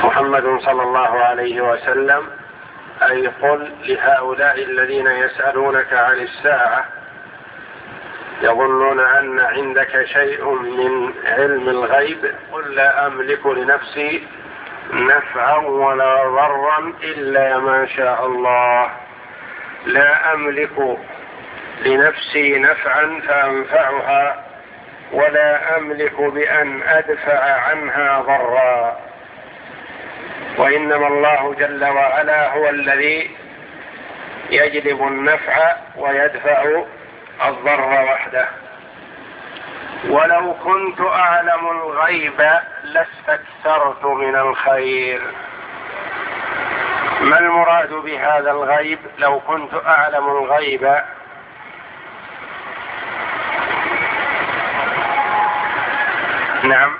محمد صلى الله عليه وسلم: أي قل لهؤلاء الذين يسألونك عن الساعة يظنون أن عندك شيء من علم الغيب، قل لا أملك لنفسي نفعا ولا ضرا إلا ما شاء الله. لا أملك لنفسي نفعا فأنفعها ولا أملك بأن أدفع عنها ضرا، وإنما الله جل وعلا هو الذي يجلب النفع ويدفع الضر وحده. ولو كنت أعلم الغيب لاستكثرت من الخير. ما المراد بهذا الغيب؟ لو كنت أعلم الغيب، نعم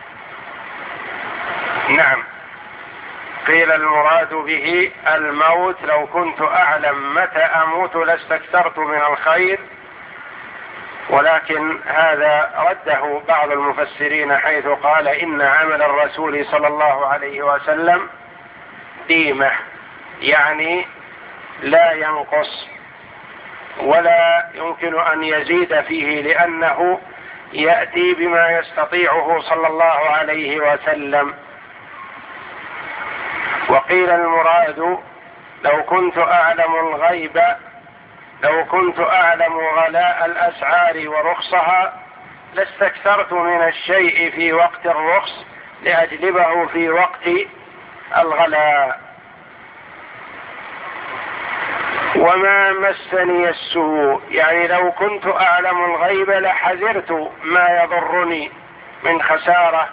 قيل المراد به الموت. لو كنت أعلم متى أموت لاستكثرت من الخير، ولكن هذا رده بعض المفسرين حيث قال إن عمل الرسول صلى الله عليه وسلم ديمة، يعني لا ينقص ولا يمكن أن يزيد فيه، لأنه يأتي بما يستطيعه صلى الله عليه وسلم. وقيل المراد لو كنت أعلم الغيب، لو كنت أعلم غلاء الأسعار ورخصها لاستكثرت من الشيء في وقت الرخص لأجلبه في وقت الغلاء. وما مسني السوء، يعني لو كنت أعلم الغيب لحذرت ما يضرني من خسارة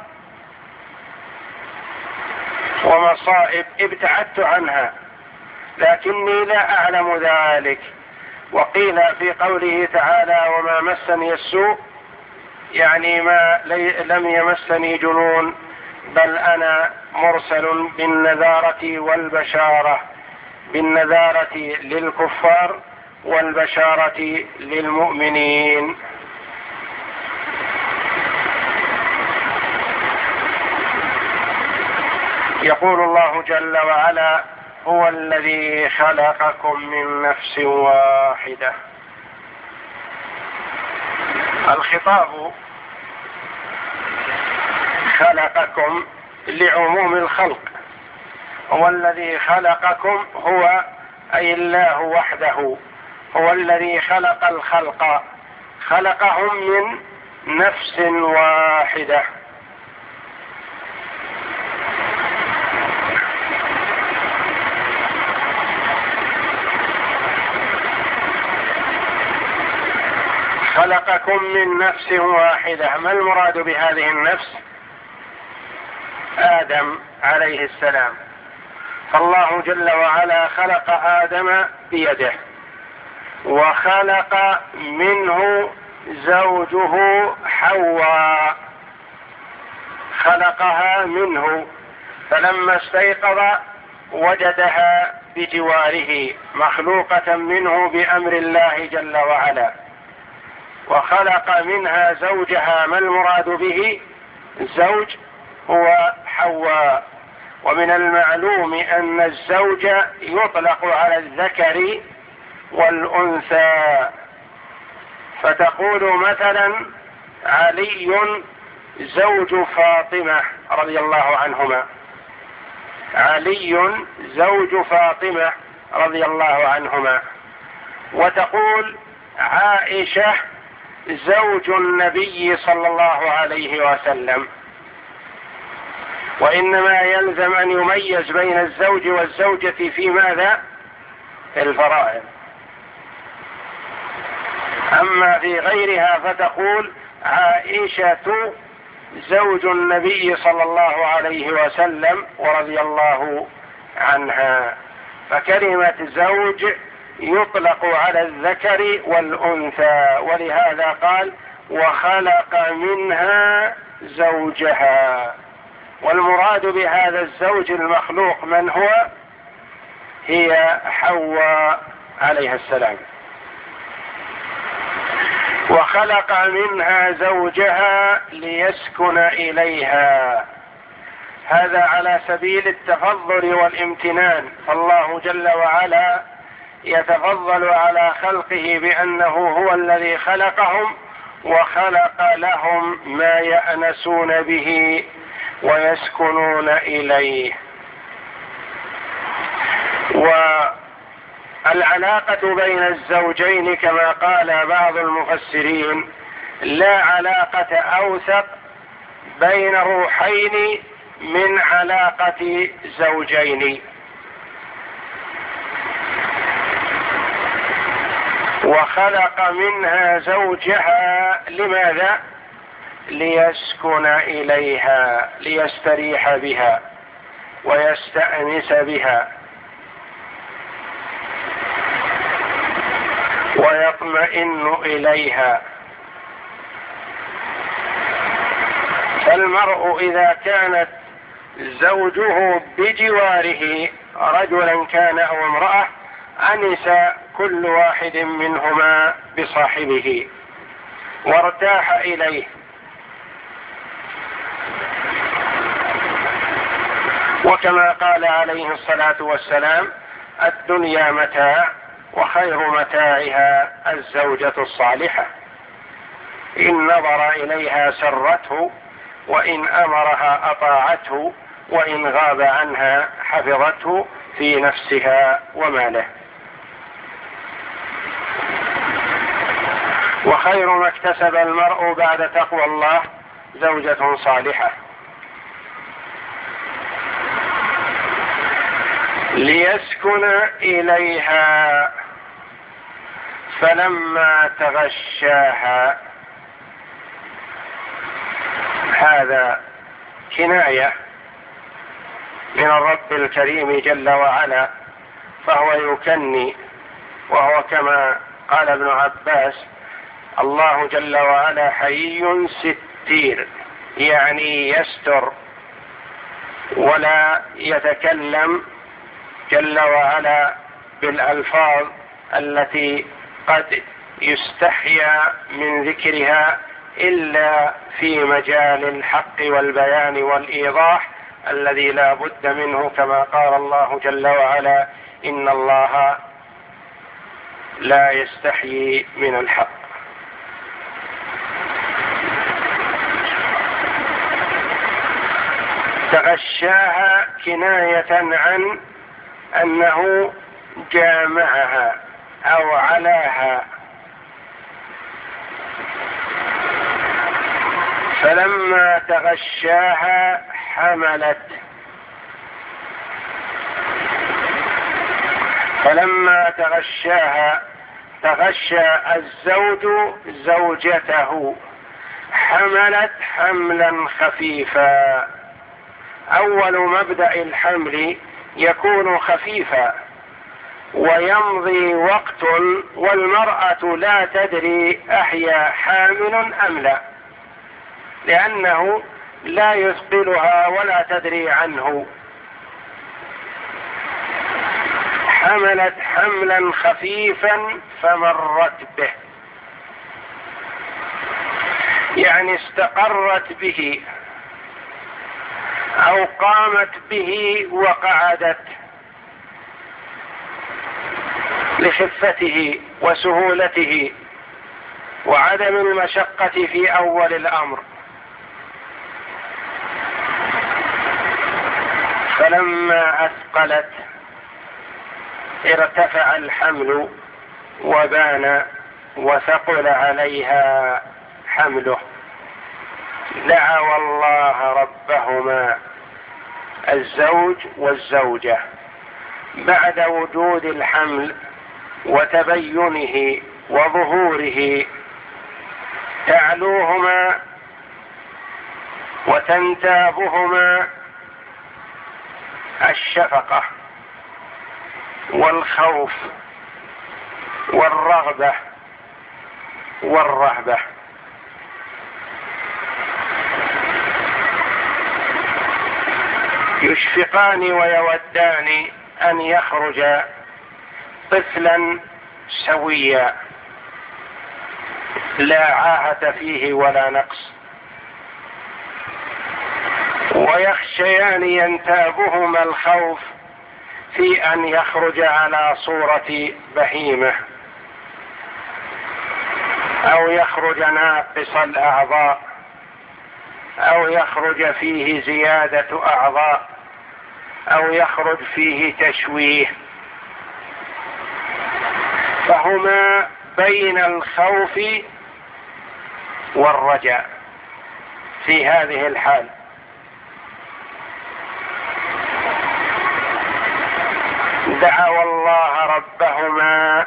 ومصائب ابتعدت عنها، لكني لا أعلم ذلك. وقيل في قوله تعالى وما مسني السوء، يعني ما لم يمسني جنون، بل أنا مرسل بالنذارة والبشارة، بالنذارة للكفار والبشارة للمؤمنين. يقول الله جل وعلا: هو الذي خلقكم من نفس واحدة. الخطاب خلقكم لعموم الخلق. هو الذي خلقكم، هو أي الله وحده، هو الذي خلق الخلق، خلقهم من نفس واحدة. خلقكم من نفس واحدة. ما المراد بهذه النفس؟ آدم عليه السلام. فالله جل وعلا خلق آدم بيده، وخلق منه زوجه حواء، خلقها منه، فلما استيقظ وجدها بجواره مخلوقة منه بأمر الله جل وعلا، وخلق منها زوجها. ما المراد به زوج؟ هو حواء. ومن المعلوم أن الزوج يطلق على الذكر والأنثى، فتقول مثلا علي زوج فاطمة رضي الله عنهما، علي زوج فاطمة رضي الله عنهما. وتقول عائشة زوج النبي صلى الله عليه وسلم. وإنما يلزم أن يميز بين الزوج والزوجة في ماذا؟ في الفرائض. أما في غيرها فتقول عائشة زوج النبي صلى الله عليه وسلم ورضي الله عنها. فكلمة زوج يطلق على الذكر والأنثى، ولهذا قال وخلق منها زوجها. والمراد بهذا الزوج المخلوق من هو؟ هي حواء عليها السلام. وخلق منها زوجها ليسكن إليها. هذا على سبيل التفضل والامتنان، فالله جل وعلا يتفضل على خلقه بأنه هو الذي خلقهم وخلق لهم ما يأنسون به ويسكنون إليه. والعلاقة بين الزوجين كما قال بعض المفسرين لا علاقة أوثق بين روحين من علاقة زوجين، وخلق منها زوجها لماذا؟ ليسكن إليها، ليستريح بها ويستأنس بها ويطمئن إليها. فالمرء إذا كانت زوجه بجواره رجلا كان أو امرأة أنس كل واحد منهما بصاحبه وارتاح إليه. وكما قال عليه الصلاة والسلام: الدنيا متاع وخير متاعها الزوجة الصالحة، إن نظر إليها سرته، وإن أمرها أطاعته، وإن غاب عنها حفظته في نفسها وماله. وخير ما اكتسب المرء بعد تقوى الله زوجة صالحة. ليسكن إليها فلما تغشاها، هذا كناية من الرب الكريم جل وعلا، فهو يكني، وهو كما قال ابن عباس: الله جل وعلا حيي ستير، يعني يستر ولا يتكلم جل وعلا بالألفاظ التي قد يستحيا من ذكرها إلا في مجال الحق والبيان والإيضاح الذي لا بد منه، كما قال الله جل وعلا: إن الله لا يستحيي من الحق. تغشاها كناية عن أنه جامعها أو علاها. فلما تغشاها حملت، فلما تغشاها تغشى الزوج زوجته، حملت حملا خفيفا. أول مبدأ الحمل يكون خفيفا ويمضي وقت والمرأة لا تدري أحيا حامل أم لا، لأنه لا يثقلها ولا تدري عنه. حملت حملا خفيفا فمرت به، يعني استقرت به أو قامت به وقعدت لخفته وسهولته وعدم المشقة في أول الأمر. فلما أثقلت ارتفع الحمل وبان وثقل عليها حمله. دعوا الله ربهما الزوج والزوجة بعد وجود الحمل وتبينه وظهوره، تعلوهما وتنتابهما الشفقة والخوف والرغبة والرهبة. يشفقان ويودان أن يخرج طفلا سويا لا عاهة فيه ولا نقص. ويخشيان ينتابهما الخوف في أن يخرج على صورة بهيمة أو يخرج ناقص الأعضاء أو يخرج فيه زيادة أعضاء أو يخرج فيه تشويه، فهما بين الخوف والرجاء في هذه الحال. دعوا الله ربهما،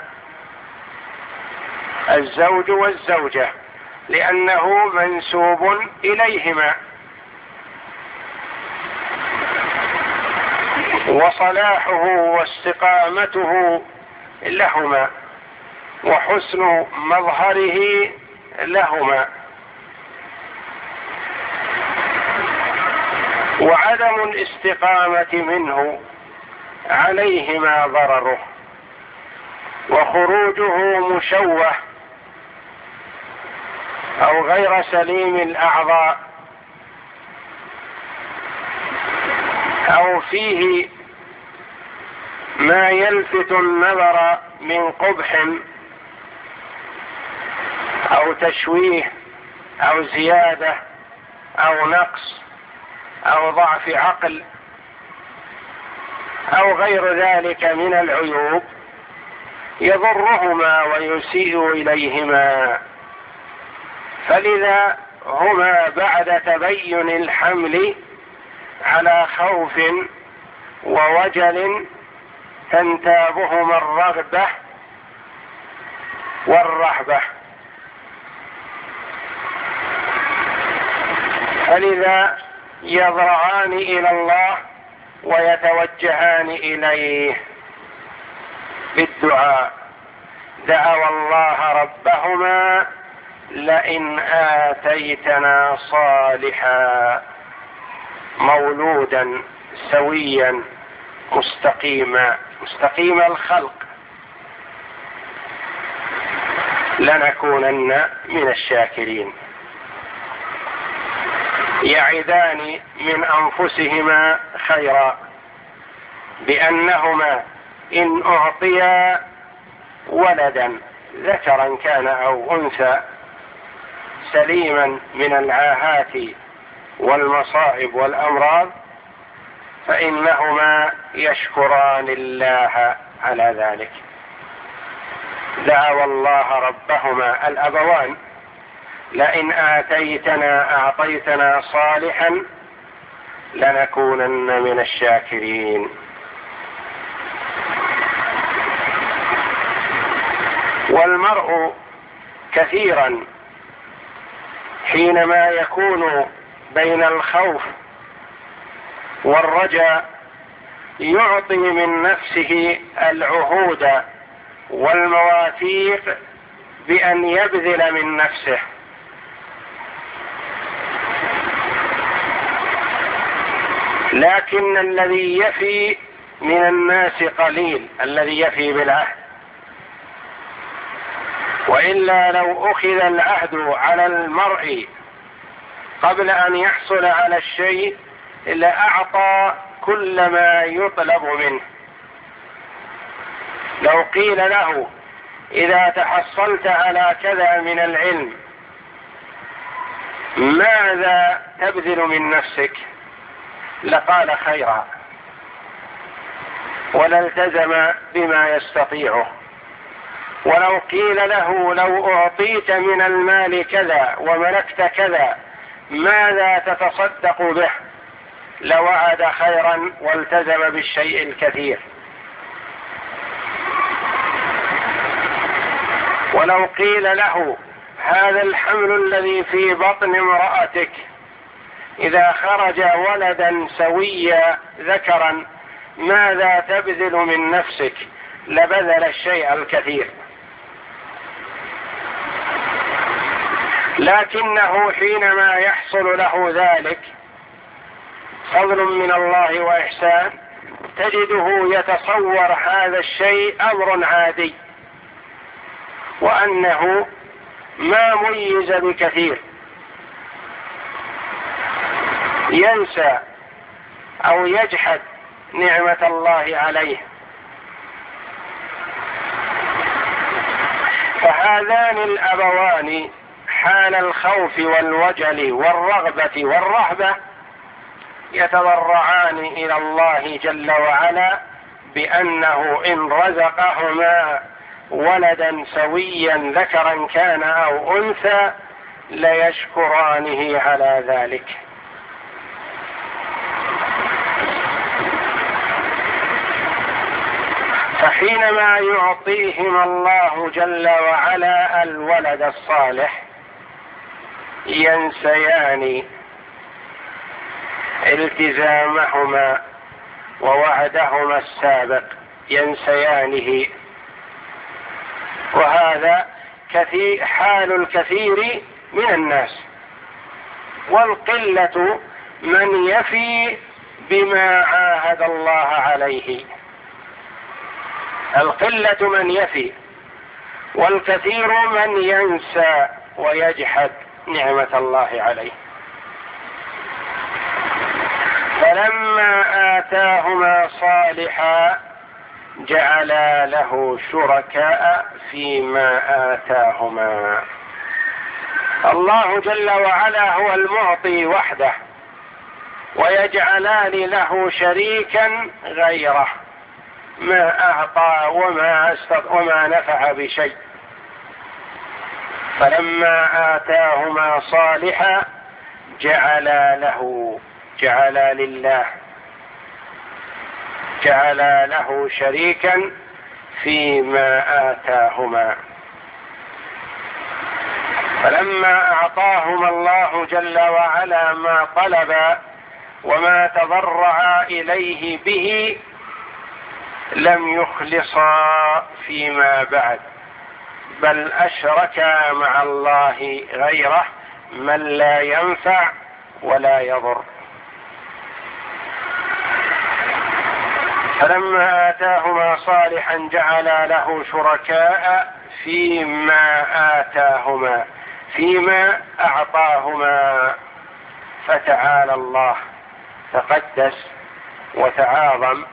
الزوج والزوجة، لأنه منسوب إليهما، وصلاحه واستقامته لهما وحسن مظهره لهما، وعدم الاستقامة منه عليهما ضرره، وخروجه مشوه أو غير سليم الأعضاء أو فيه ما يلفت النظر من قبح أو تشويه أو زيادة أو نقص أو ضعف عقل أو غير ذلك من العيوب يضرهما ويسيء إليهما. فلذا هما بعد تبين الحمل على خوف ووجل تنتابهما الرغبة والرهبة، فلذا يضرعان إلى الله ويتوجهان إليه بالدعاء. دعوا الله ربهما لئن آتيتنا صالحا مولودا سويا مستقيم الخلق لنكونن من الشاكرين. يعدان من أنفسهما خيرا بأنهما إن أعطيا ولدا ذكرا كان أو أنثى سليما من العاهات والمصائب والأمراض فإنهما يشكران الله على ذلك. دعوا الله ربهما الأبوان لئن أعطيتنا صالحا لنكونن من الشاكرين. والمرء كثيرا حينما يكون بين الخوف والرجاء يعطي من نفسه العهود والمواثيق بأن يبذل من نفسه، لكن الذي يفي من الناس قليل، الذي يفي بالعهد. وإلا لو أخذ العهد على المرء قبل أن يحصل على الشيء لأعطى كل ما يطلب منه. لو قيل له إذا تحصلت على كذا من العلم ماذا تبذل من نفسك لقال خيرا ولالتزم بما يستطيعه. ولو قيل له لو أعطيت من المال كذا وملكت كذا ماذا تتصدق به لوعد خيرا والتزم بالشيء الكثير. ولو قيل له هذا الحمل الذي في بطن امرأتك إذا خرج ولدا سويا ذكرا ماذا تبذل من نفسك لبذل الشيء الكثير. لكنه حينما يحصل له ذلك فضل من الله وإحسان تجده يتصور هذا الشيء أمر عادي وأنه ما ميز بكثير، ينسى أو يجحد نعمة الله عليه. فهذان الأبوان حال الخوف والوجل والرغبة والرهبة يتضرعان إلى الله جل وعلا بأنه إن رزقهما ولدا سويا ذكرا كان أو أنثى ليشكرانه على ذلك. فحينما يعطيهما الله جل وعلا الولد الصالح ينسيان التزامهما ووعدهما السابق، ينسيانه. وهذا حال الكثير من الناس، والقلة من يفي بما عاهد الله عليه. القلة من يفي، والكثير من ينسى ويجحد نعمة الله عليه. فلما آتاهما صالحا جعلا له شركاء فيما آتاهما. الله جل وعلا هو المعطي وحده، ويجعلان له شريكا غيره ما أعطى وما نفع بشيء. فلما آتاهما صالحا جعلا له شريكا فيما آتاهما. فلما أعطاهما الله جل وعلا ما طلبا وما تضرعا إليه به لم يخلصا فيما بعد، بل أشركا مع الله غيره من لا ينفع ولا يضر. فلما آتاهما صالحا جعلا له شركاء فيما آتاهما، فيما أعطاهما. فتعالى الله، تقدس وتعاظم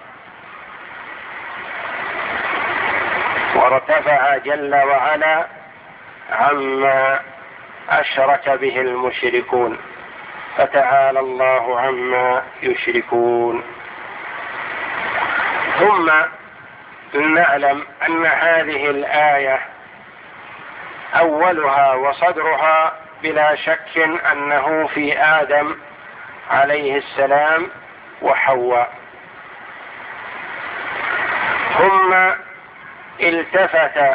وارتفع جل وعلا عما أشرك به المشركون. فتعالى الله عما يشركون. ثم نعلم أن هذه الآية أولها وصدرها بلا شك أنه في آدم عليه السلام وحواء. ثم التفت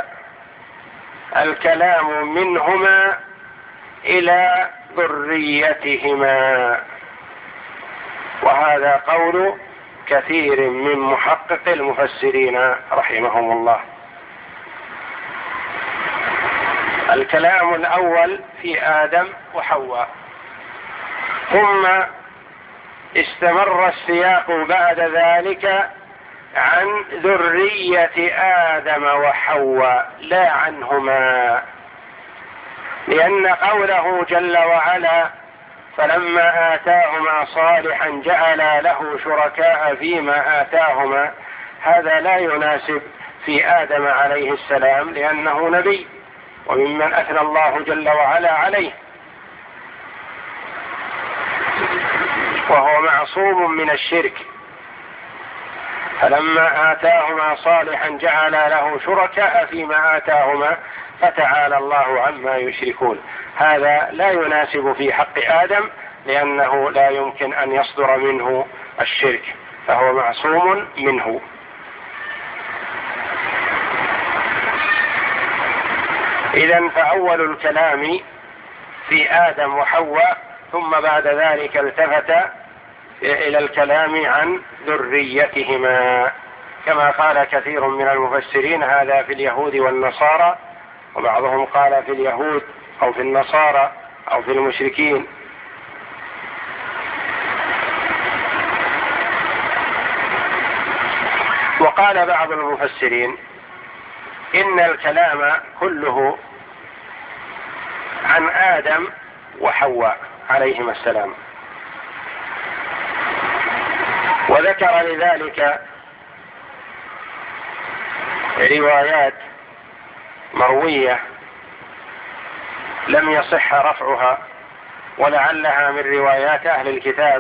الكلام منهما إلى ذريتهما، وهذا قول كثير من محقق المفسرين رحمهم الله. الكلام الأول في آدم وحواء، ثم استمر السياق بعد ذلك عن ذرية آدم وحواء لا عنهما، لأن قوله جل وعلا فلما آتاهما صالحا جعلا له شركاء فيما آتاهما، هذا لا يناسب في آدم عليه السلام، لأنه نبي وممن أثنى الله جل وعلا عليه، وهو معصوم من الشرك. فلما آتاهما صالحا جعلا له شركاء فيما آتاهما فتعالى الله عما يشركون. هذا لا يناسب في حق آدم، لأنه لا يمكن أن يصدر منه الشرك، فهو معصوم منه. إذن فأول الكلام في آدم وحواء، ثم بعد ذلك التفت إلى الكلام عن ذريتهما، كما قال كثير من المفسرين هذا في اليهود والنصارى، وبعضهم قال في اليهود أو في النصارى أو في المشركين. وقال بعض المفسرين إن الكلام كله عن آدم وحواء عليهما السلام، وذكر لذلك روايات مروية لم يصح رفعها، ولعلها من روايات أهل الكتاب،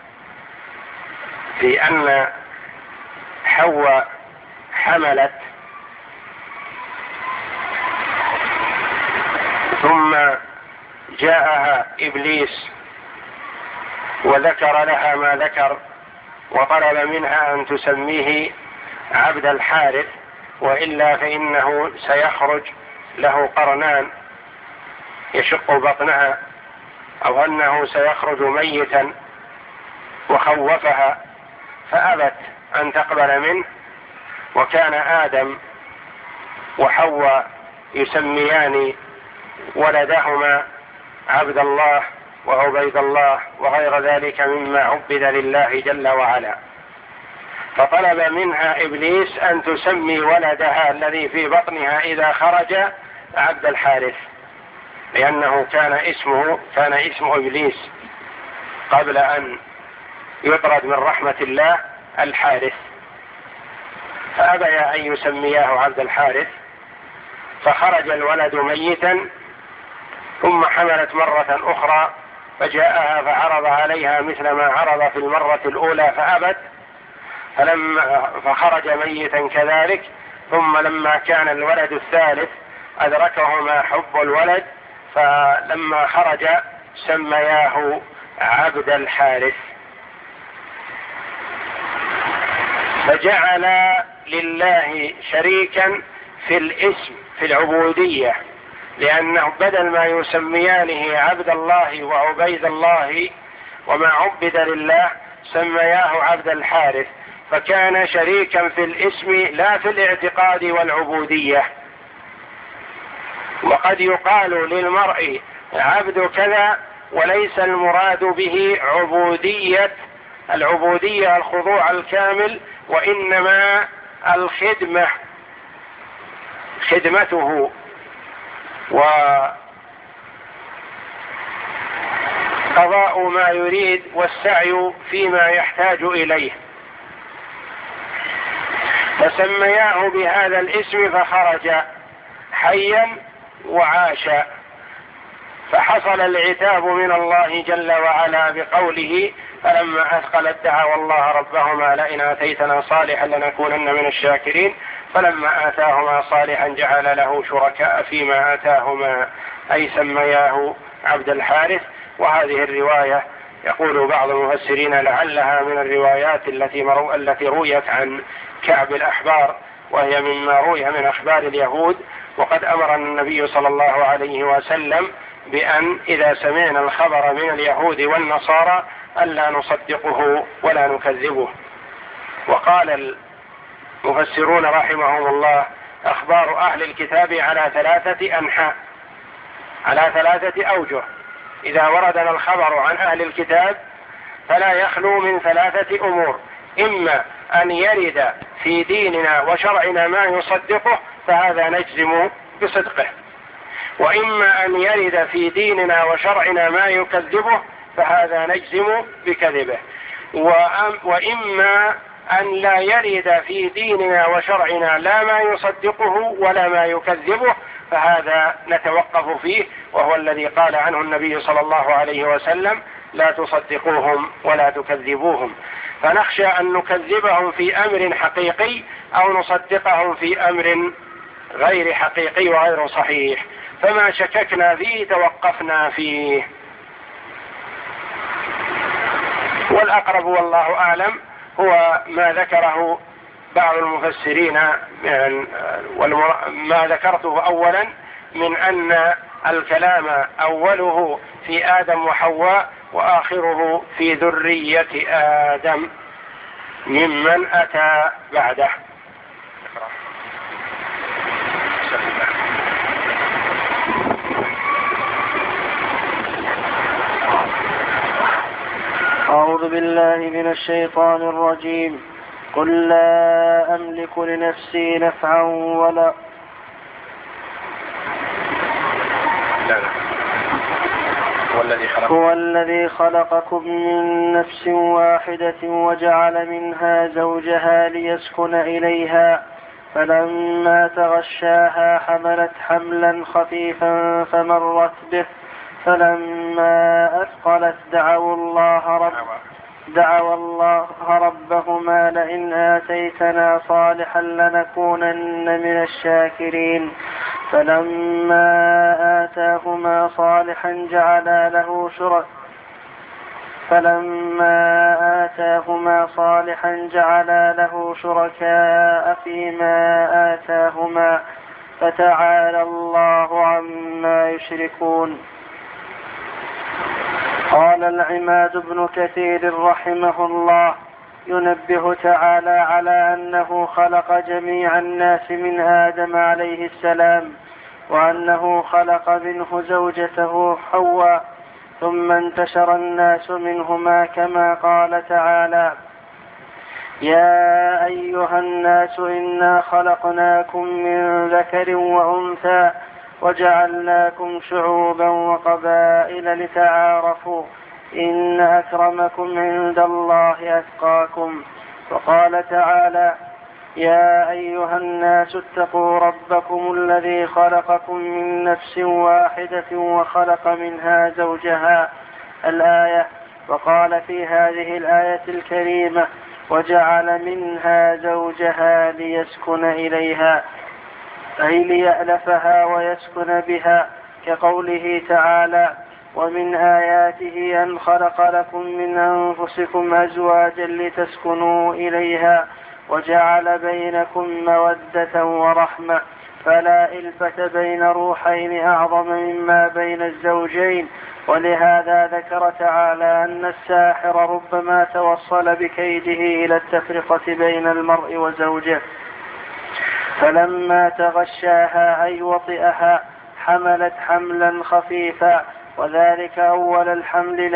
في أن حواء حملت ثم جاءها إبليس وذكر لها ما ذكر، وطلب منها أن تسميه عبد الحارث، وإلا فإنه سيخرج له قرنان يشق بطنها، أو أنه سيخرج ميتا، وخوفها فأبت أن تقبل منه. وكان آدم وحواء يسميان ولدهما عبد الله وعبيد الله وغير ذلك مما عبد لله جل وعلا، فطلب منها إبليس أن تسمي ولدها الذي في بطنها إذا خرج عبد الحارث، لأنه كان اسم إبليس قبل أن يطرد من رحمة الله الحارث، فأبيا أن يسمياه عبد الحارث، فخرج الولد ميتا. ثم حملت مرة أخرى فجاءها فعرض عليها مثل ما عرض في المرة الأولى فأبت، فخرج ميتا كذلك. ثم لما كان الولد الثالث أدركهما حب الولد، فلما خرج سمياه عبد الحارث، فجعل لله شريكا في الاسم في العبودية، لأنه بدل ما يسميانه عبد الله وعبيد الله وما عبد لله سمياه عبد الحارث، فكان شريكا في الاسم لا في الاعتقاد والعبودية. وقد يقال للمرء عبد كذا وليس المراد به العبودية الخضوع الكامل، وإنما خدمته وقضاء ما يريد والسعي فيما يحتاج إليه. فسمياه بهذا الاسم فخرج حيا وعاش، فحصل العتاب من الله جل وعلا بقوله: فلما أثقلت دعوا الله ربهما لئن آتيتنا صالحا لنكونن من الشاكرين، فلما آتاهما صالحا جعل له شركاء فيما آتاهما، أي سمياه عبد الحارث. وهذه الرواية يقول بعض المفسرين لعلها من الروايات التي رويت عن كعب الأحبار، وهي مما روي من أخبار اليهود. وقد أمر النبي صلى الله عليه وسلم بأن إذا سمعنا الخبر من اليهود والنصارى ألا نصدقه ولا نكذبه. وقال المفسرون رحمهم الله: أخبار أهل الكتاب على 3 أنحاء، على 3 أوجه. إذا وردنا الخبر عن أهل الكتاب فلا يخلو من 3 أمور: إما أن يرد في ديننا وشرعنا ما يصدقه فهذا نجزم بصدقه، وإما أن يرد في ديننا وشرعنا ما يكذبه فهذا نجزم بكذبه، وإما أن لا يرد في ديننا وشرعنا لا ما يصدقه ولا ما يكذبه فهذا نتوقف فيه، وهو الذي قال عنه النبي صلى الله عليه وسلم: لا تصدقوهم ولا تكذبوهم. فنخشى أن نكذبهم في أمر حقيقي أو نصدقهم في أمر غير حقيقي وغير صحيح، فما شككنا فيه توقفنا فيه. والأقرب والله أعلم هو ما ذكره بعض المفسرين ما ذكرته أولا من أن الكلام أوله في آدم وحواء وآخره في ذرية آدم ممن أتى بعده. أعوذ بالله من الشيطان الرجيم. قل لا أملك لنفسي نفعا ولا هو الذي خلقكم من نفس واحدة وجعل منها زوجها ليسكن إليها فلما تغشاها حملت حملا خفيفا فمرت به فلما أثقلت دعوا الله ربهما لئن آتيتنا صالحا لنكونن من الشاكرين فلما آتاهما صالحا جعلا له شركاء فيما آتاهما فتعالى الله عما يشركون. قال العماد بن كثير رحمه الله ينبه تعالى على أنه خلق جميع الناس من آدم عليه السلام وأنه خلق منه زوجته حواء ثم انتشر الناس منهما كما قال تعالى يا أيها الناس إنا خلقناكم من ذكر وأنثى وجعلناكم شعوبا وقبائل لتعارفوا إن أكرمكم عند الله أتقاكم. وقال تعالى يا أيها الناس اتقوا ربكم الذي خلقكم من نفس واحدة وخلق منها زوجها الآية. وقال في هذه الآية الكريمة وجعل منها زوجها ليسكن إليها أي ليألفها ويسكن بها كقوله تعالى ومن آياته أن خلق لكم من أنفسكم أزواجا لتسكنوا إليها وجعل بينكم مودة ورحمة فلا إلفة بين روحين أعظم مما بين الزوجين. ولهذا ذكر تعالى أن الساحر ربما توصل بكيده إلى التفرقة بين المرء وزوجه فلما تغشاها أي وطئها حملت حملا خفيفا وذلك أول الحمل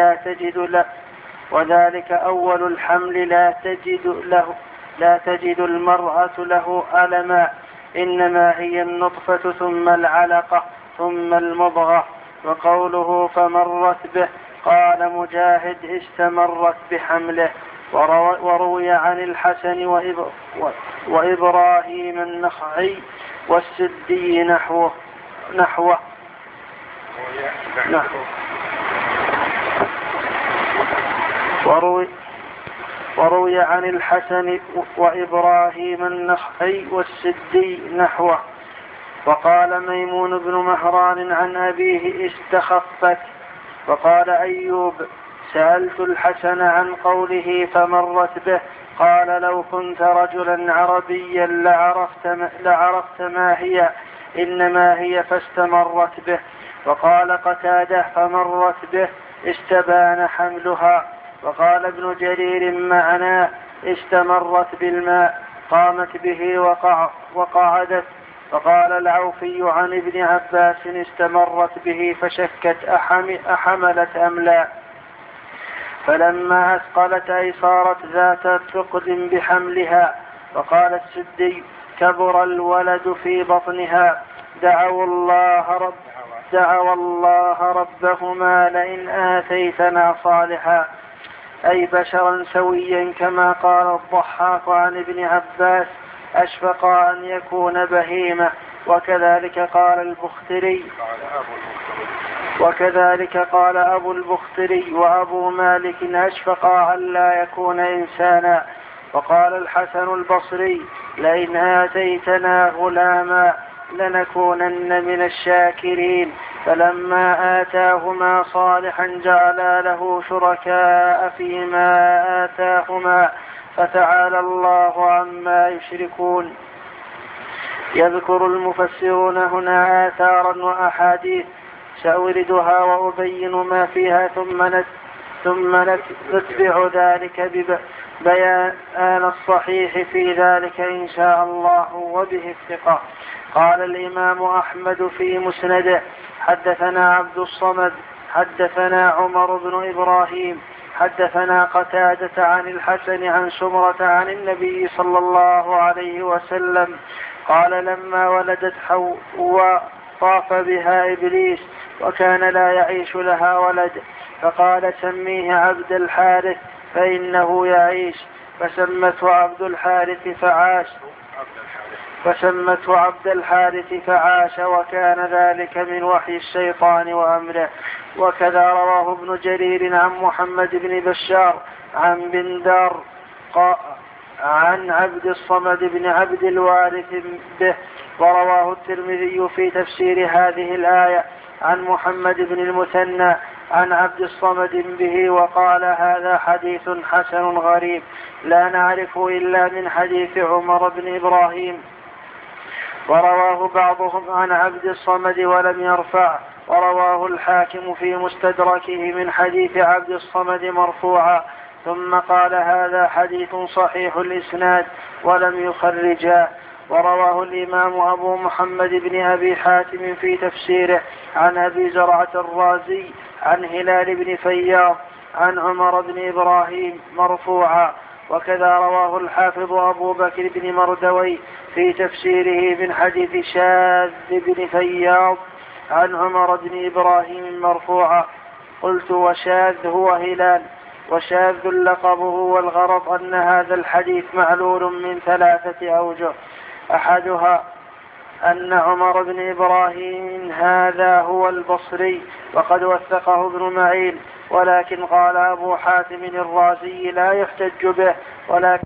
لا تجد المرأة له ألما إنما هي النطفة ثم العلقة ثم المضغة. وقوله فمرت به قال مجاهد استمرت بحمله. وروي عن الحسن وإبراهيم النخعي والسدي نحوه وروي عن الحسن وإبراهيم النخعي والسدي نحوه. وقال ميمون بن مهران عن أبيه استخفت. وقال أيوب سألت الحسن عن قوله فمرت به قال لو كنت رجلا عربيا لعرفت ما هي إنما هي فاستمرت به. وقال قتادة فمرت به استبان حملها. وقال ابن جرير معناه استمرت بالماء قامت به وقعدت. وقال العوفي عن ابن عباس استمرت به فشكت أحملت أم لا فلما أثقلت أي صارت ذات ثقل بحملها. وقال السدي كبر الولد في بطنها دعوا الله ربهما لئن آتيتنا صالحا أي بشرا سويا كما قال الضحاك عن ابن عباس أشفق أن يكون بهيمة. وكذلك قال أبو البختري وأبو مالك أشفق أن لا يكون إنسانا. وقال الحسن البصري لئن آتيتنا غلاما لنكونن من الشاكرين. فلما آتاهما صالحا جعلا له شركاء فيما آتاهما فتعالى الله عما يشركون. يذكر المفسرون هنا آثارا وأحاديث سأوردها وأبين ما فيها ثم نتبع ذلك ببيان الصحيح في ذلك إن شاء الله وبه الثقة. قال الإمام أحمد في مسنده حدثنا عبد الصمد حدثنا عمر بن إبراهيم حدثنا قتادة عن الحسن عن سمرة عن النبي صلى الله عليه وسلم قال لما ولدت حواء طاف بها إبليس وكان لا يعيش لها ولد، فقال سميه عبد الحارث فإنه يعيش، فسمته عبد الحارث فعاش، وكان ذلك من وحي الشيطان وأمره. وكذا رواه ابن جرير عن محمد بن بشار عن بندار عن عبد الصمد بن عبد الوارث به. ورواه الترمذي في تفسير هذه الآية عن محمد بن المثنى عن عبد الصمد به، وقال هذا حديث حسن غريب لا نعرفه إلا من حديث عمر بن إبراهيم. ورواه بعضهم عن عبد الصمد ولم يرفع، ورواه الحاكم في مستدركه من حديث عبد الصمد مرفوعا، ثم قال هذا حديث صحيح الإسناد ولم يخرجا. ورواه الإمام أبو محمد بن أبي حاتم في تفسيره عن أبي زرعة الرازي عن هلال بن فياض عن عمر بن إبراهيم مرفوعا. وكذا رواه الحافظ أبو بكر بن مردوي في تفسيره من حديث شاذ بن فياض عن عمر بن إبراهيم مرفوعا. قلت وشاذ هو هلال، وشاذ لقبه، والغرض أن هذا الحديث معلول من 3 أوجه. أحدها أن عمر بن إبراهيم هذا هو البصري، وقد وثقه ابن معين، ولكن قال أبو حاتم الرازي لا يحتج به، ولكن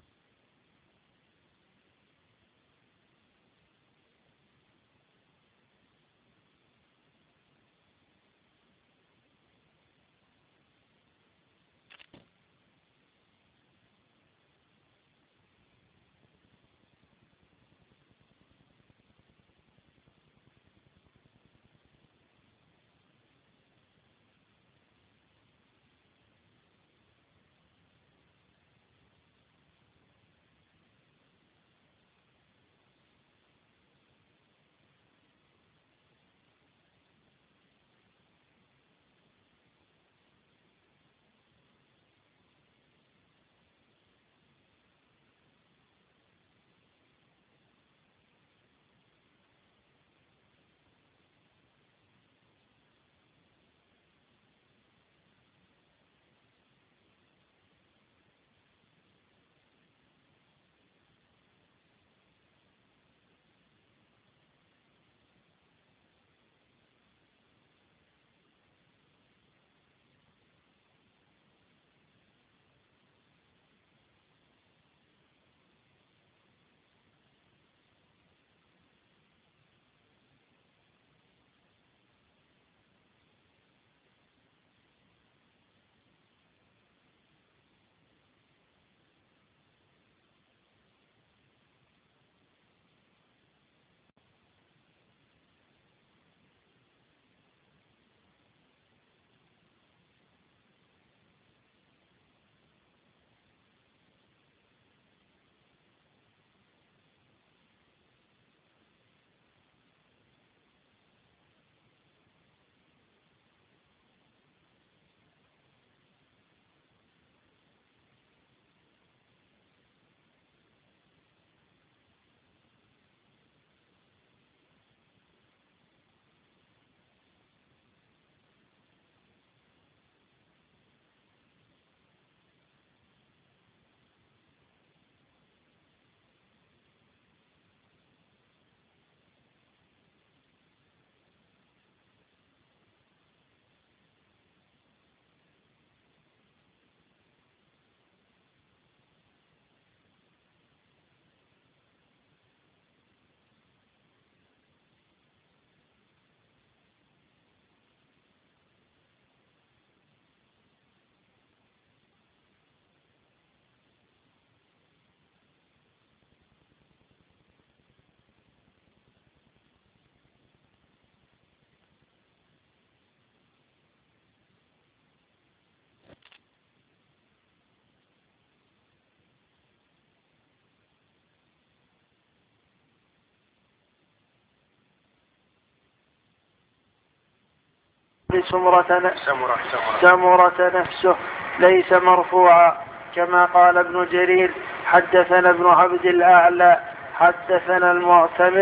سمرة نفسه ليس مرفوعا، كما قال ابن جرير حدثنا ابن عبد الأعلى حدثنا المعتمر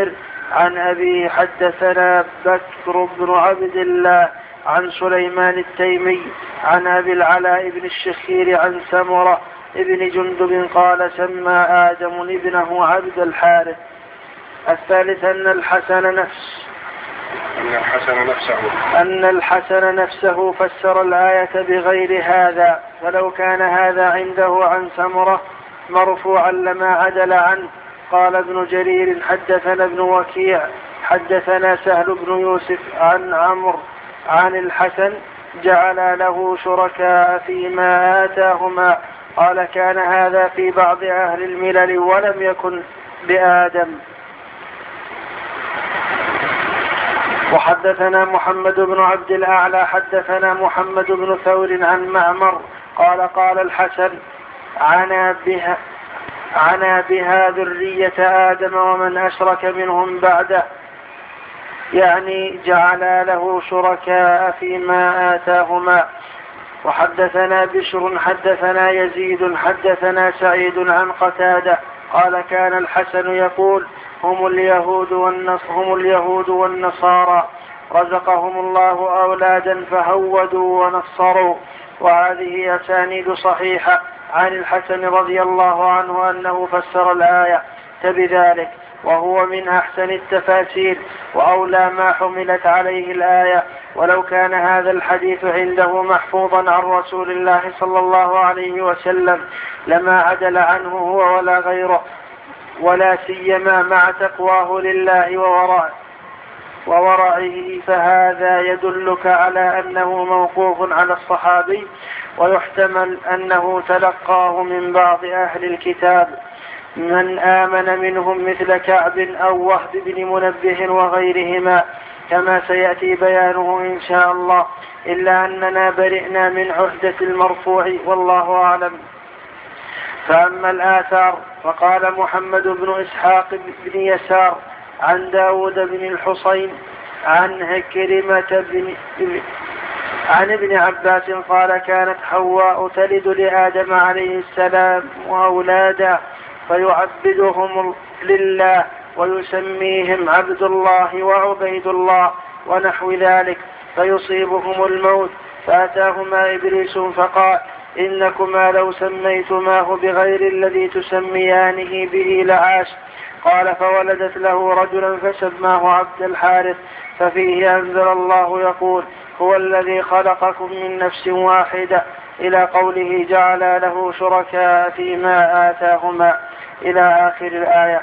عن أبي حدثنا بكر بن عبد الله عن سليمان التيمي عن أبي العلاء بن الشخير عن سمرة ابن جندب قال سمى آدم ابنه عبد الحارث. الثالث أن الحسن نفسه فسر الآية بغير هذا، فلو كان هذا عنده عن سمرة مرفوعا لما عدل عنه. قال ابن جرير حدثنا ابن وكيع حدثنا سهل بن يوسف عن عمرو عن الحسن جعل له شركاء فيما آتاهما. قال كان هذا في بعض أهل الملل ولم يكن بآدم. وحدثنا محمد بن عبد الأعلى حدثنا محمد بن ثور عن معمر قال الحسن عنا بها ذرية آدم ومن أشرك منهم بعده، يعني جعل له شركاء فيما آتاهما. وحدثنا بشر حدثنا يزيد حدثنا سعيد عن قتادة قال كان الحسن يقول هم اليهود والنصارى رزقهم الله أولادا فهودوا ونصروا. وهذه أسانيد صحيحة عن الحسن رضي الله عنه أنه فسر الآية بذلك، وهو من أحسن التفاسير وأولى ما حملت عليه الآية. ولو كان هذا الحديث عنده محفوظا عن رسول الله صلى الله عليه وسلم لما عدل عنه هو ولا غيره، ولا سيما مع تقواه لله وورعه، فهذا يدلك على أنه موقوف على الصحابي، ويحتمل أنه تلقاه من بعض أهل الكتاب من آمن منهم مثل كعب أو وهب بن منبه وغيرهما، كما سيأتي بيانه إن شاء الله، إلا أننا برئنا من عهدة المرفوع والله أعلم. فأما الآثار فقال محمد بن إسحاق بن يسار عن داود بن الحصين عن هكرمة عن ابن عباس قال كانت حواء تلد لآدم عليه السلام وأولادا فيعبدهم لله ويسميهم عبد الله وعبيد الله ونحو ذلك، فيصيبهم الموت فأتاهما إبليس فقال إنكما لو سميتماه بغير الذي تسميانه به لعاش. قال فولدت له رجلا فسماه عبد الحارث. ففيه أنزل الله يقول هو الذي خلقكم من نفس واحدة إلى قوله جعل له شركاء فيما آتاهما إلى آخر الآية.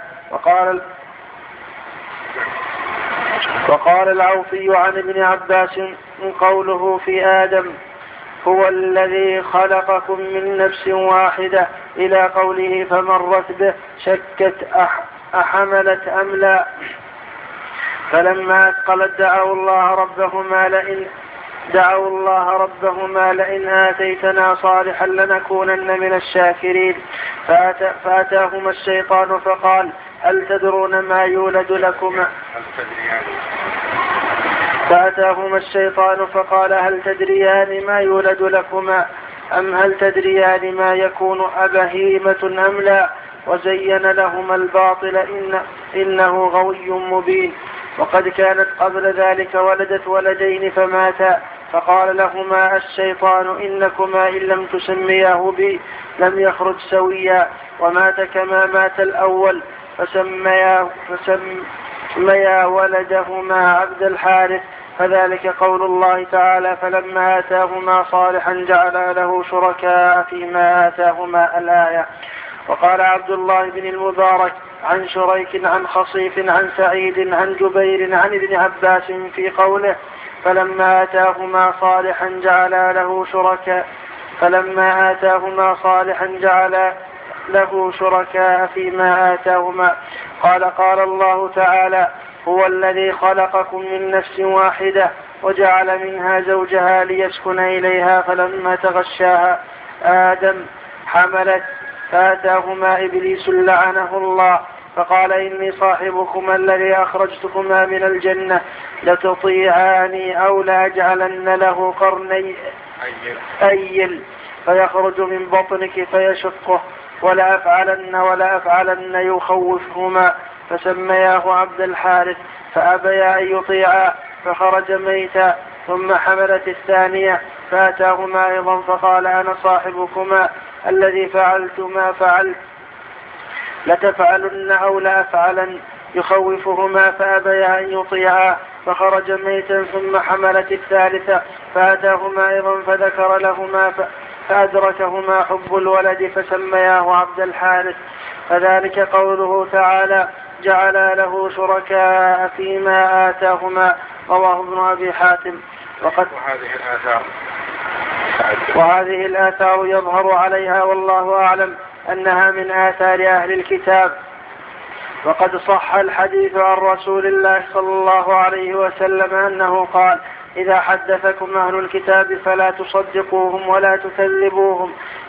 وقال العوفي عن ابن عباس قوله في آدم هو الذي خلقكم من نفس واحدة إلى قوله فمرت به شكت أحملت أم لا. فلما أثقلت دعوا الله ربهما لئن آتيتنا صالحا لنكونن من الشاكرين. فأتاهما الشيطان فقال هل تدرون ما يولد لكما فأتاهما الشيطان فقال هل تدريان ما يولد لكما أم هل تدريان ما يكون أبهيمة أم لا. وزين لهما الباطل إنه غوي مبين. وقد كانت قبل ذلك ولدت ولدين فماتا، فقال لهما الشيطان إنكما إن لم تسمياه بي لم يخرج سويا، ومات كما مات الأول. فسميا ولدهما عبد الحارث. فذلك قول الله تعالى فلما آتاهما صالحا جعل له شركاء فيما آتاهما الآية. وقال عبد الله بن المبارك عن شريك عن خصيف عن سعيد عن جبير عن ابن عباس في قوله فلما آتاهما صالحا جعل له شركاء فيما آتاهما. قال الله تعالى هو الذي خلقكم من نفس واحدة وجعل منها زوجها ليسكن إليها فلما تغشاها آدم حملت فأتاهما إبليس لعنه الله فقال إني صاحبكما الذي أخرجتكما من الجنة لتطيعاني أو لأجعلن له قرني أيل فيخرج من بطنك فيشقه ولا أفعلن يخوفهما فسمياه عبد الحارث فأبيا أن يطيعا فخرج ميتا. ثم حملت الثانية فأتاهما أيضا فقال أنا صاحبكما الذي فعلت ما فعلت لتفعلن أو لأفعلن يخوفهما فأبيا أن يطيعا فخرج ميتا. ثم حملت الثالثة فأتاهما أيضا فذكر لهما فأدركهما حب الولد فسمياه عبد الحارث. فذلك قوله تعالى جعل له شركاء فيما آتاهما. رواه ابن أبي حاتم. وهذه الآثار يظهر عليها والله أعلم أنها من آثار أهل الكتاب. وقد صح الحديث عن رسول الله صلى الله عليه وسلم أنه قال إذا حدثكم أهل الكتاب فلا تصدقوهم ولا تكذبوهم.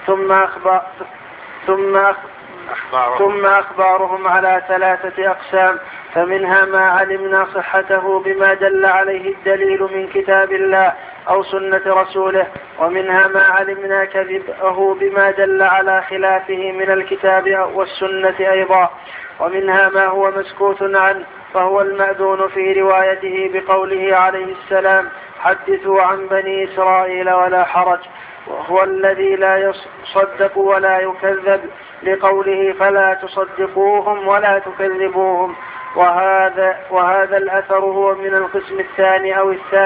ثم أخبارهم على 3 أقسام. فمنها ما علمنا صحته بما دل عليه الدليل من كتاب الله أو سنة رسوله، ومنها ما علمنا كذبه بما دل على خلافه من الكتاب والسنة أيضا، ومنها ما هو مسكوت عنه فهو المأذون في روايته بقوله عليه السلام حدثوا عن بني إسرائيل ولا حرج، وهو الذي لا يصدق ولا يكذب لقوله فلا تصدقوهم ولا تكذبوهم. وهذا الأثر هو من القسم الثاني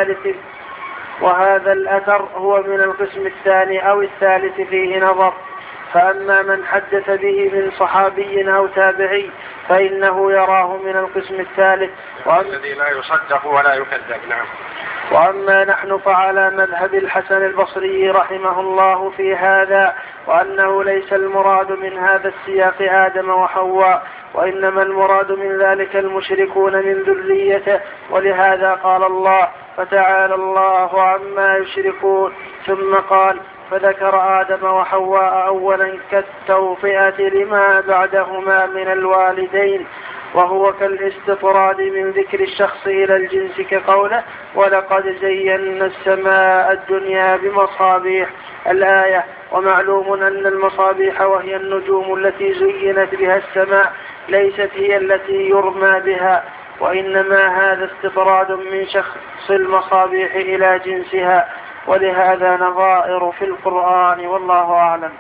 أو الثالث فيه نظر. فأما من حدث به من صحابي أو تابعي فإنه يراه من القسم الثالث الذي لا يصدق ولا يكذب. نعم. وأما نحن فعلى مذهب الحسن البصري رحمه الله في هذا، وأنه ليس المراد من هذا السياق آدم وحواء، وإنما المراد من ذلك المشركون من ذريته، ولهذا قال الله فتعالى الله عما يشركون. ثم قال فذكر آدم وحواء أولا كالتوطئة لما بعدهما من الوالدين، وهو كالاستطراد من ذكر الشخص إلى الجنس كقوله ولقد زينا السماء الدنيا بمصابيح الآية. ومعلوم أن المصابيح وهي النجوم التي زينت بها السماء ليست هي التي يرمى بها، وإنما هذا استطراد من شخص المصابيح إلى جنسها، ولهذا نظائر في القرآن والله أعلم.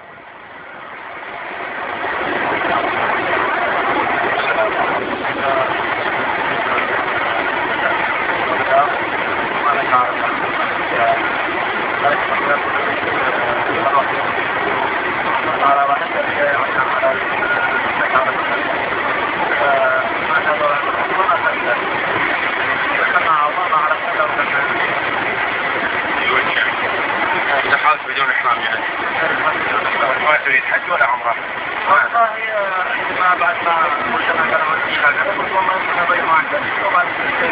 دخلت بدون إحرام يعني ما تريد حج ولا عمره؟ والله ما بعد ما قلت ما كان فيها قلت والله أنا بي ما عندي وبعد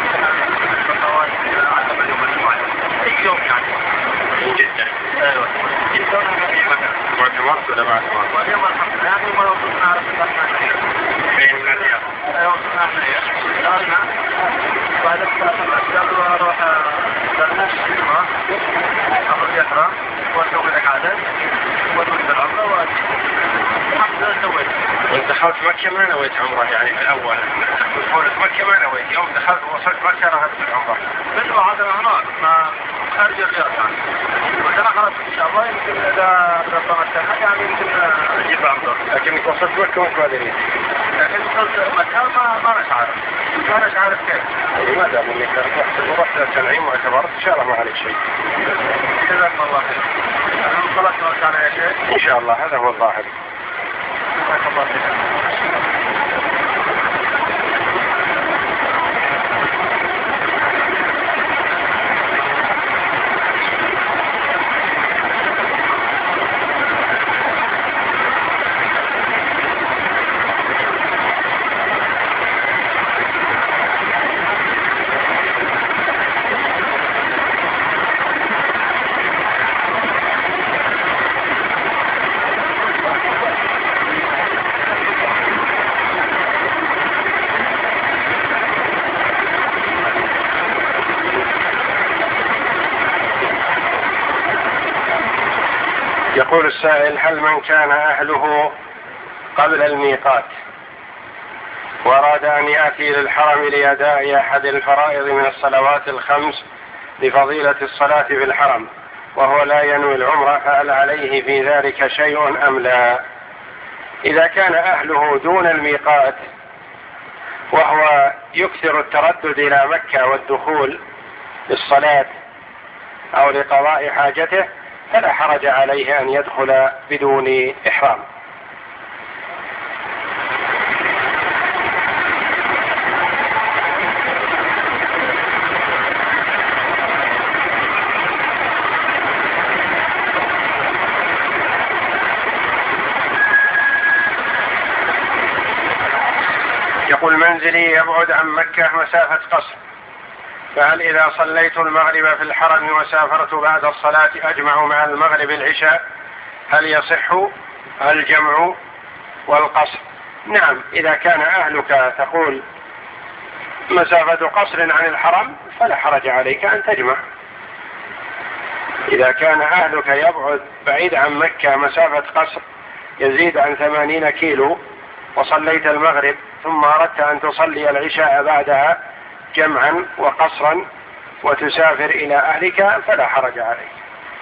عدم اليوم الجمعة أي يوم يعني جدا. أيوة جدا في مكان معتمرت ولا بعد ما؟ واليوم الحمد لله يعني ما وصلنا على فين من الرياض؟ أيوة وصلنا على الرياض بعد الأسباب وأروح برناش أخذ يحرم وأسوي لك عادة وأسوي العمرة الحمد لله سويت. وانت دخلت مكة ما نويت عمرة يعني في الأول؟ دخولك مكة ما نويت، يوم دخلت ووصلت مكة رغبت العمرة؟ بدو هذا هناك ما خارج الرياض يعني، وأنا خلاص إن شاء الله يمكن إذا ربما السنة يعني يمكن أجيب عمرة. لكنك وصلت مكة وانت ما دريت؟ لكن وصلت مكة ما أنا عارف كيف. لماذا منك رحت للتنعيم واعتبرت إن شاء الله ما عليك شيء. جزاكم الله خير. أنا خلاص ما كان يا شيخ. إن شاء الله هذا هو الظاهر. جزاكم الله خير. يقول السائل هل من كان أهله قبل الميقات وأراد أن يأتي للحرم لأداء أحد الفرائض من الصلوات الخمس لفضيلة الصلاة في الحرم وهو لا ينوي العمرة، فهل عليه في ذلك شيء أم لا؟ إذا كان أهله دون الميقات وهو يكثر التردد إلى مكة والدخول للصلاة أو لقضاء حاجته فلا حرج عليه أن يدخل بدون إحرام. يقول منزلي يبعد عن مكة مسافة قصر، فهل إذا صليت المغرب في الحرم وسافرت بعد الصلاة أجمع مع المغرب العشاء هل يصح الجمع والقصر؟ نعم، إذا كان أهلك تقول مسافة قصر عن الحرم فلا حرج عليك أن تجمع. إذا كان أهلك يبعد بعيد عن مكة مسافة قصر يزيد عن 80 كيلو وصليت المغرب ثم أردت أن تصلي العشاء بعدها جمعا وقصرا وتسافر إلى أهلك فلا حرج عليك.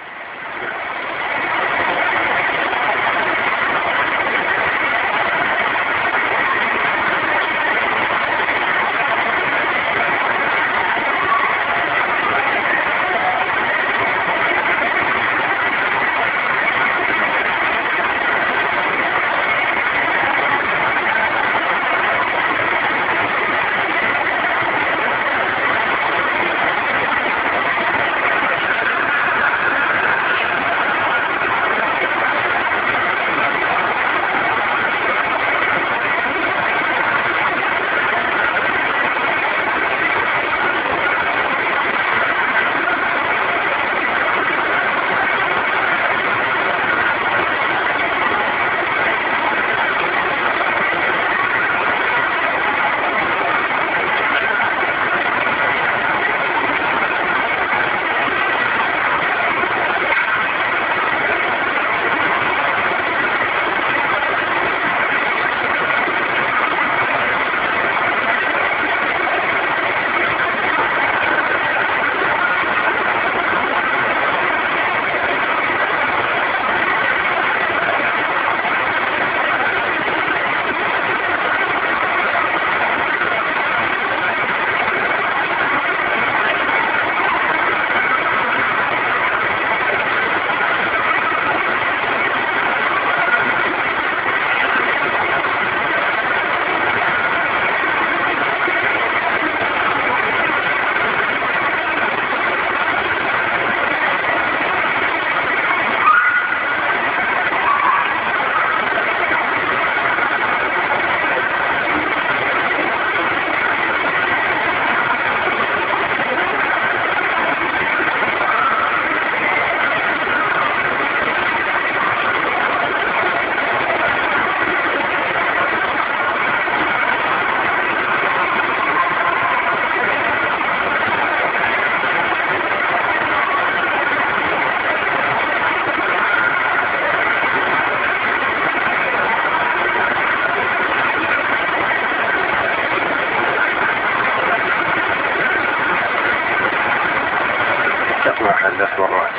ثلاث مرات.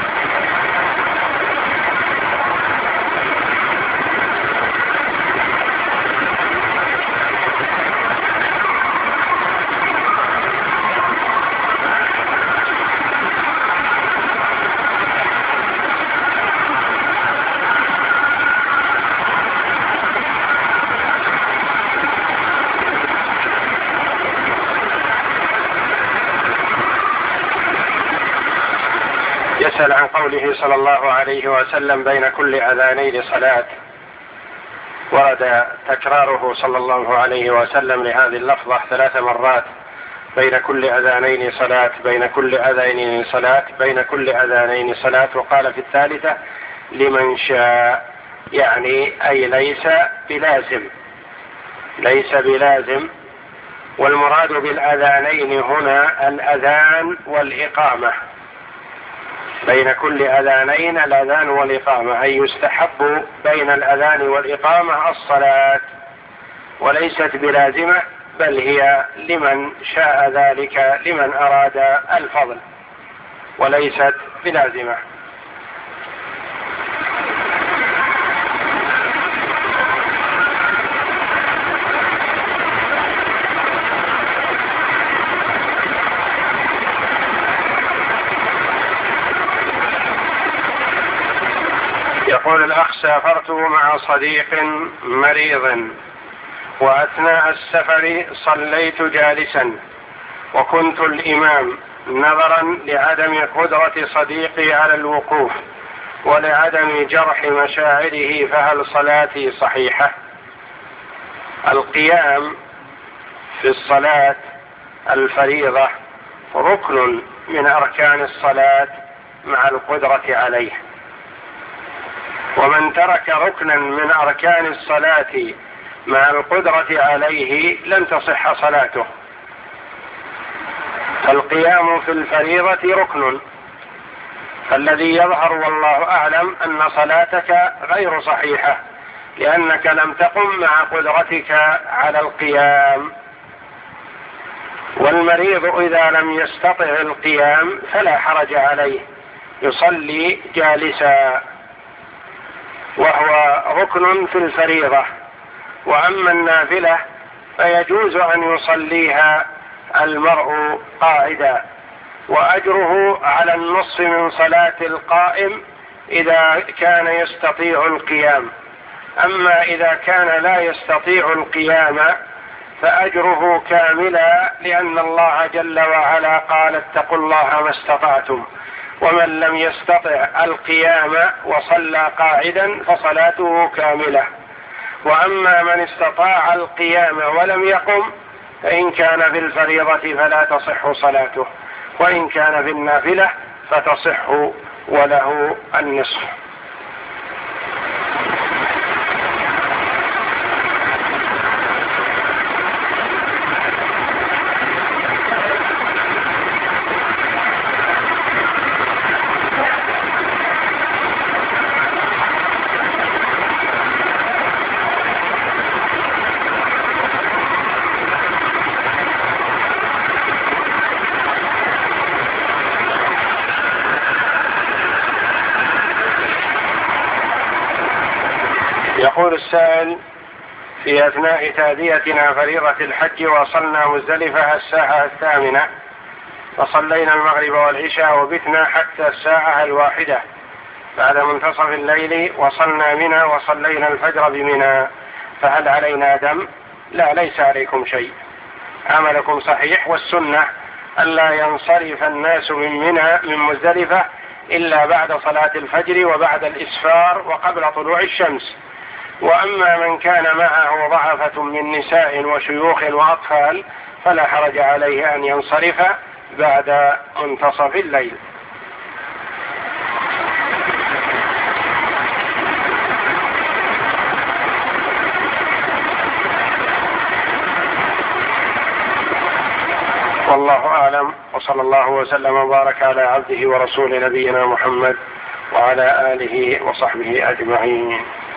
يسأل عن قوله صلى الله عليه وسلم بين كل أذانين صلاة، ورد تكراره صلى الله عليه وسلم لهذه اللفظة 3 مرات: بين كل أذانين صلاة، بين كل أذانين صلاة، بين كل أذانين صلاة. وقال في الثالثة: لمن شاء، يعني أي ليس بلازم. والمراد بالأذانين هنا الأذان والإقامة، بين كل أذانين الأذان والإقامة، أي يستحب بين الأذان والإقامة الصلاة، وليست بلازمة، بل هي لمن شاء ذلك، لمن أراد الفضل، وليست بلازمة. يقول الأخ: سافرت مع صديق مريض، وأثناء السفر صليت جالسا، وكنت الإمام، نظرا لعدم قدرة صديقي على الوقوف ولعدم جرح مشاعره، فهل صلاتي صحيحة؟ القيام في الصلاة الفريضة ركن من أركان الصلاة مع القدرة عليه، ومن ترك ركنا من أركان الصلاة مع القدرة عليه لم تصح صلاته. فالقيام في الفريضة ركن، فالذي يظهر والله أعلم أن صلاتك غير صحيحة، لأنك لم تقم مع قدرتك على القيام. والمريض إذا لم يستطع القيام فلا حرج عليه، يصلي جالسا، وهو ركن في الفريضة. وأما النافلة فيجوز أن يصليها المرء قاعدا، وأجره على النصف من صلاة القائم إذا كان يستطيع القيام. أما إذا كان لا يستطيع القيام فأجره كاملا، لأن الله جل وعلا قال: اتقوا الله ما استطعتم. ومن لم يستطع القيام وصلى قاعدا فصلاته كاملة. وأما من استطاع القيام ولم يقم فإن كان في الفريضة فلا تصح صلاته، وإن كان في النافلة فتصح وله النصف. يقول السائل: في أثناء تأديتنا فريضة الحج وصلنا مزدلفة الساعة 8، فصلينا المغرب والعشاء وبتنا حتى الساعة 1 بعد منتصف الليل، وصلنا منى وصلينا الفجر بمنى، فهل علينا دم؟ لا، ليس عليكم شيء، عملكم صحيح. والسنة ألا ينصرف الناس من مزدلفة إلا بعد صلاة الفجر وبعد الإسفار وقبل طلوع الشمس. وأما من كان معه ضعفة من نساء وشيوخ وأطفال فلا حرج عليه أن ينصرف بعد منتصف الليل. والله أعلم، وصلى الله وسلم وبارك على عبده ورسوله نبينا محمد وعلى آله وصحبه أجمعين.